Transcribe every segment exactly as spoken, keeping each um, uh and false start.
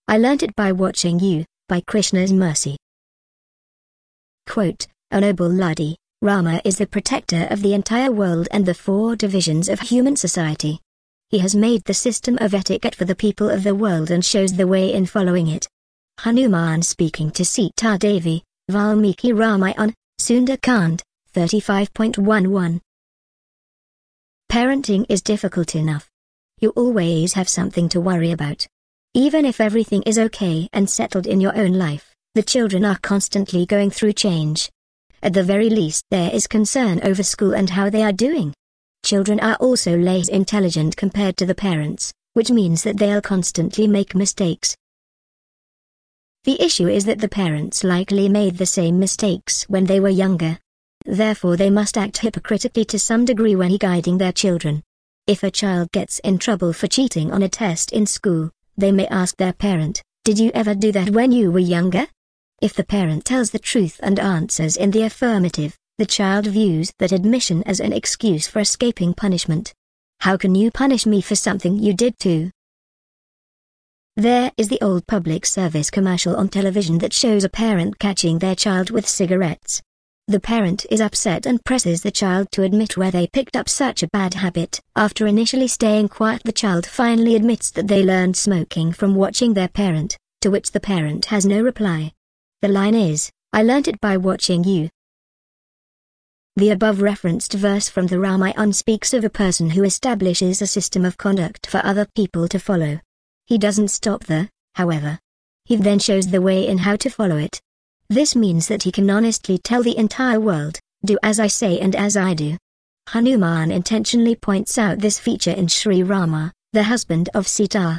I learnt it by watching you, by Krishna's mercy. Quote, O noble Ladi, Rama is the protector of the entire world and the four divisions of human society. He has made the system of etiquette for the people of the world and shows the way in following it. Hanuman speaking to Sita Devi, Valmiki Ramayana, Sundar-Kand, thirty-five point eleven. Parenting is difficult enough. You always have something to worry about. Even if everything is okay and settled in your own life, the children are constantly going through change. At the very least there is concern over school and how they are doing. Children are also less intelligent compared to the parents, which means that they'll constantly make mistakes. The issue is that the parents likely made the same mistakes when they were younger. Therefore they must act hypocritically to some degree when guiding their children. If a child gets in trouble for cheating on a test in school, they may ask their parent, "Did you ever do that when you were younger?" If the parent tells the truth and answers in the affirmative, the child views that admission as an excuse for escaping punishment. How can you punish me for something you did too? There is the old public service commercial on television that shows a parent catching their child with cigarettes. The parent is upset and presses the child to admit where they picked up such a bad habit. After initially staying quiet, the child finally admits that they learned smoking from watching their parent, to which the parent has no reply. The line is, "I learnt it by watching you." The above referenced verse from the Ramayana speaks of a person who establishes a system of conduct for other people to follow. He doesn't stop there, however. He then shows the way in how to follow it. This means that he can honestly tell the entire world, "Do as I say and as I do." Hanuman intentionally points out this feature in Sri Rama, the husband of Sita.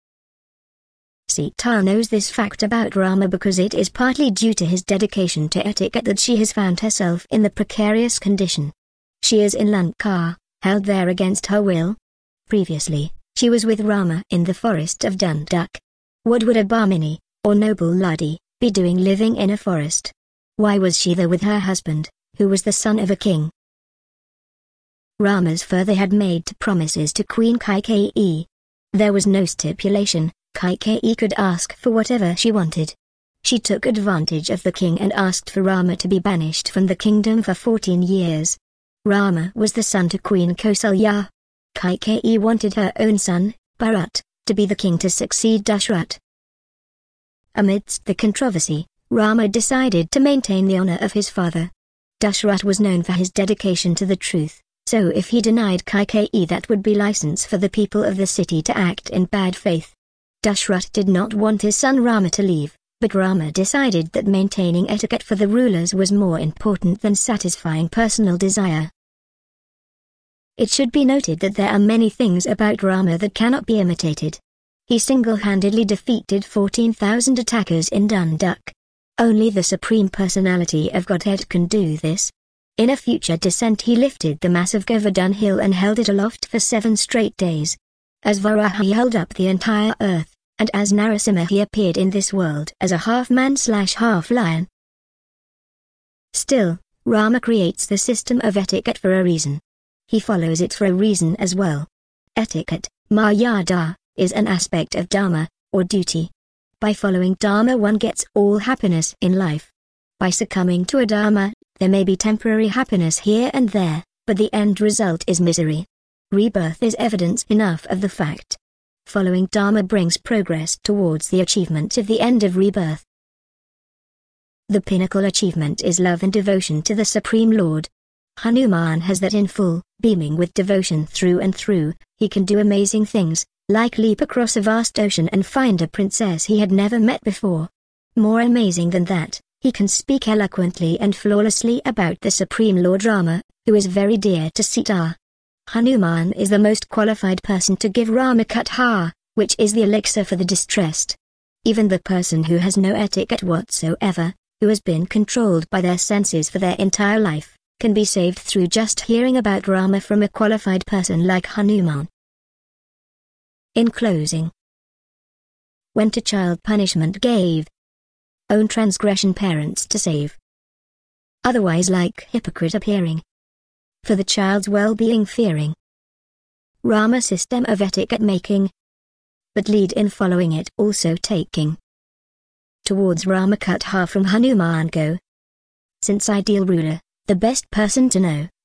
Sita knows this fact about Rama because it is partly due to his dedication to etiquette that she has found herself in the precarious condition. She is in Lanka, held there against her will. Previously, she was with Rama in the forest of Dundak. What would a Bhamini, or noble Ladi, be doing living in a forest? Why was she there with her husband, who was the son of a king? Rama's father had made promises to Queen Kaikeyi. There was no stipulation. Kaikeyi could ask for whatever she wanted. She took advantage of the king and asked for Rama to be banished from the kingdom for fourteen years. Rama was the son to Queen Kausalya. Kaikeyi wanted her own son, Bharat, to be the king to succeed Dashrath. Amidst the controversy, Rama decided to maintain the honor of his father. Dashrath was known for his dedication to the truth, so if he denied Kaikeyi, that would be license for the people of the city to act in bad faith. Dashrath did not want his son Rama to leave, but Rama decided that maintaining etiquette for the rulers was more important than satisfying personal desire. It should be noted that there are many things about Rama that cannot be imitated. He single-handedly defeated fourteen thousand attackers in Dundak. Only the Supreme Personality of Godhead can do this. In a future descent he lifted the massive Govardhan hill and held it aloft for seven straight days. As Varaha he held up the entire earth, and as Narasimha he appeared in this world as a half-man slash half-lion. Still, Rama creates the system of etiquette for a reason. He follows it for a reason as well. Etiquette, Maryada, is an aspect of Dharma, or duty. By following Dharma one gets all happiness in life. By succumbing to a Dharma, there may be temporary happiness here and there, but the end result is misery. Rebirth is evidence enough of the fact. Following Dharma brings progress towards the achievement of the end of rebirth. The pinnacle achievement is love and devotion to the Supreme Lord. Hanuman has that in full, beaming with devotion through and through. He can do amazing things, like leap across a vast ocean and find a princess he had never met before. More amazing than that, he can speak eloquently and flawlessly about the Supreme Lord Rama, who is very dear to Sita. Hanuman is the most qualified person to give Rama Katha, which is the elixir for the distressed. Even the person who has no etiquette whatsoever, who has been controlled by their senses for their entire life, can be saved through just hearing about Rama from a qualified person like Hanuman. In closing, when to child punishment gave, own transgression parents to save. Otherwise like hypocrite appearing, for the child's well-being fearing. Rama system of etiquette making. but lead in following it, also taking towards Ramakut Ha from Hanuman go. Since ideal ruler, the best person to know,